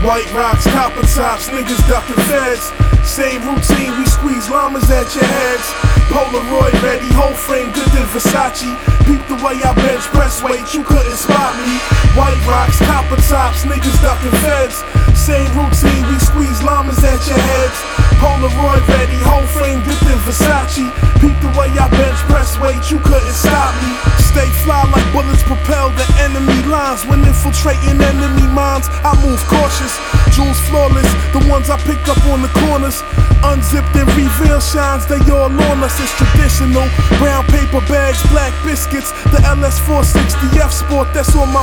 White rocks, copper tops, niggas ducking feds. Same routine, we squeeze llamas at your heads. Polaroid ready, whole frame good than Versace. Peep the way I bench press weight, you couldn't spot me. White rocks, copper tops, niggas ducking feds. Same routine, we squeeze llamas at your heads. Polaroid ready, whole frame good than Versace. Peep the way I bench press weight, you couldn't stop me. Stay fly like bullets propel the enemy lines. When infiltrating enemy minds, I move cautious. Jewels flawless, the ones I picked up on the corners. Unzipped and reveal shines, they all on us. It's traditional. Brown paper bags, black biscuits. The LS460F Sport, that's on my